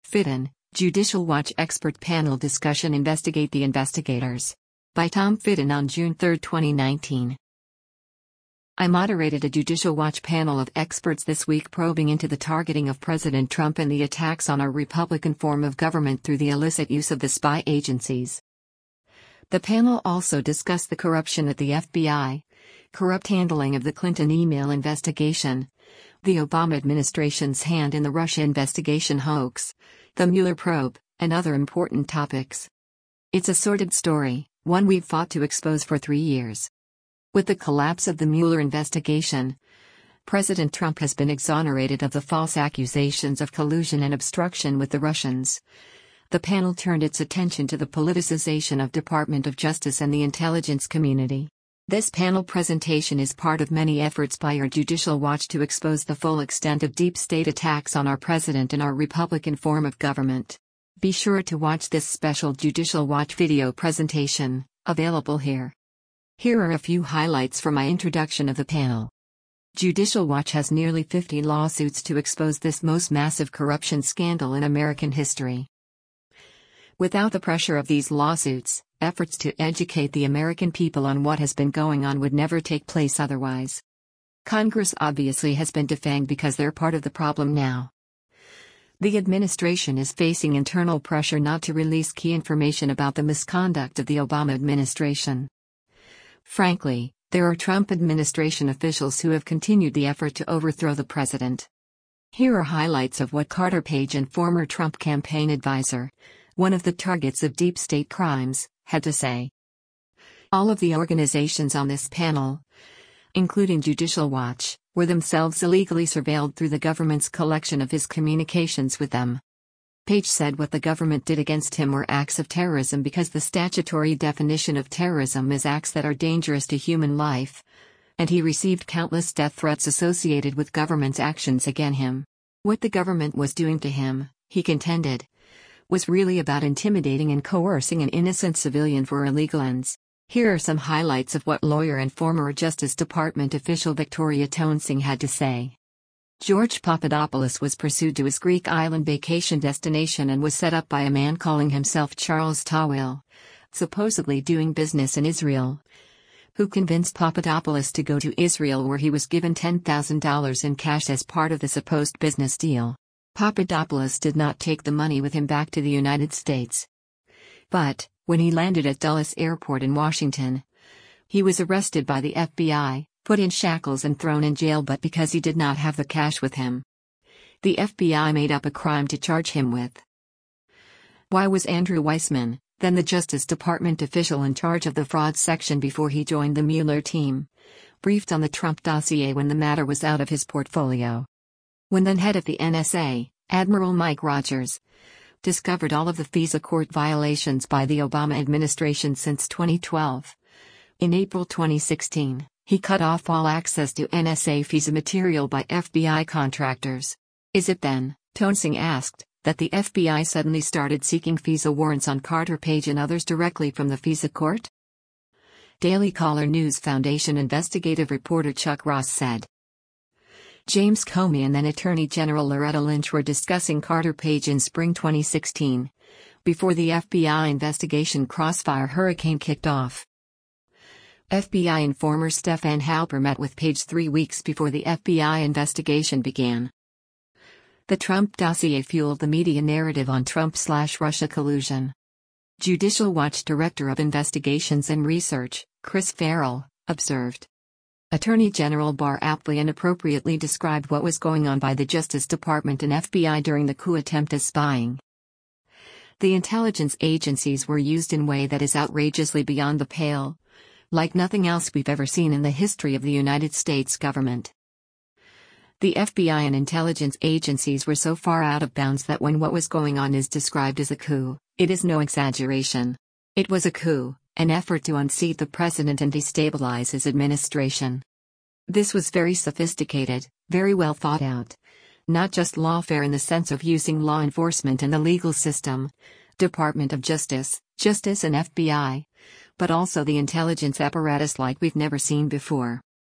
Fitton, Judicial Watch Expert Panel Discussion Investigate the Investigators. By Tom Fitton on June 3, 2019. I moderated a Judicial Watch panel of experts this week probing into the targeting of President Trump and the attacks on our Republican form of government through the illicit use of the spy agencies. The panel also discussed the corruption at the FBI, corrupt handling of the Clinton email investigation, the Obama administration's hand in the Russia investigation hoax, the Mueller probe, and other important topics. It's a sordid story, one we've fought to expose for 3 years. With the collapse of the Mueller investigation, President Trump has been exonerated of the false accusations of collusion and obstruction with the Russians. The panel turned its attention to the politicization of Department of Justice and the intelligence community. This panel presentation is part of many efforts by our Judicial Watch to expose the full extent of deep state attacks on our president and our Republican form of government. Be sure to watch this special Judicial Watch video presentation, available here. Here are a few highlights from my introduction of the panel. Judicial Watch has nearly 50 lawsuits to expose this most massive corruption scandal in American history. Without the pressure of these lawsuits, efforts to educate the American people on what has been going on would never take place otherwise. Congress obviously has been defanged because they're part of the problem now. The administration is facing internal pressure not to release key information about the misconduct of the Obama administration. Frankly, there are Trump administration officials who have continued the effort to overthrow the president. Here are highlights of what Carter Page and former Trump campaign advisor, one of the targets of deep state crimes, had to say. All of the organizations on this panel, including Judicial Watch, were themselves illegally surveilled through the government's collection of his communications with them. Page said what the government did against him were acts of terrorism because the statutory definition of terrorism is acts that are dangerous to human life, and he received countless death threats associated with government's actions against him. What the government was doing to him, he contended, was really about intimidating and coercing an innocent civilian for illegal ends. Here are some highlights of what lawyer and former Justice Department official Victoria Toensing had to say. George Papadopoulos was pursued to his Greek island vacation destination and was set up by a man calling himself Charles Tawil, supposedly doing business in Israel, who convinced Papadopoulos to go to Israel where he was given $10,000 in cash as part of the supposed business deal. Papadopoulos did not take the money with him back to the United States. But, when he landed at Dulles Airport in Washington, he was arrested by the FBI, put in shackles and thrown in jail but because he did not have the cash with him. The FBI made up a crime to charge him with. Why was Andrew Weissmann, then the Justice Department official in charge of the fraud section before he joined the Mueller team, briefed on the Trump dossier when the matter was out of his portfolio? When then head of the NSA, Admiral Mike Rogers, discovered all of the FISA court violations by the Obama administration since 2012. In April 2016, he cut off all access to NSA FISA material by FBI contractors. Is it then, Toensing asked, that the FBI suddenly started seeking FISA warrants on Carter Page and others directly from the FISA court? Daily Caller News Foundation investigative reporter Chuck Ross said. James Comey and then Attorney General Loretta Lynch were discussing Carter Page in spring 2016, before the FBI investigation Crossfire Hurricane kicked off. FBI informer Stefan Halper met with Page 3 weeks before the FBI investigation began. The Trump dossier fueled the media narrative on Trump/Russia collusion. Judicial Watch Director of Investigations and Research, Chris Farrell, observed. Attorney General Barr aptly and appropriately described what was going on by the Justice Department and FBI during the coup attempt as spying. The intelligence agencies were used in a way that is outrageously beyond the pale, like nothing else we've ever seen in the history of the United States government. The FBI and intelligence agencies were so far out of bounds that when what was going on is described as a coup, it is no exaggeration. It was a coup, an effort to unseat the president and destabilize his administration. This was very sophisticated, very well thought out. Not just lawfare in the sense of using law enforcement and the legal system, Department of Justice and FBI, but also the intelligence apparatus like we've never seen before.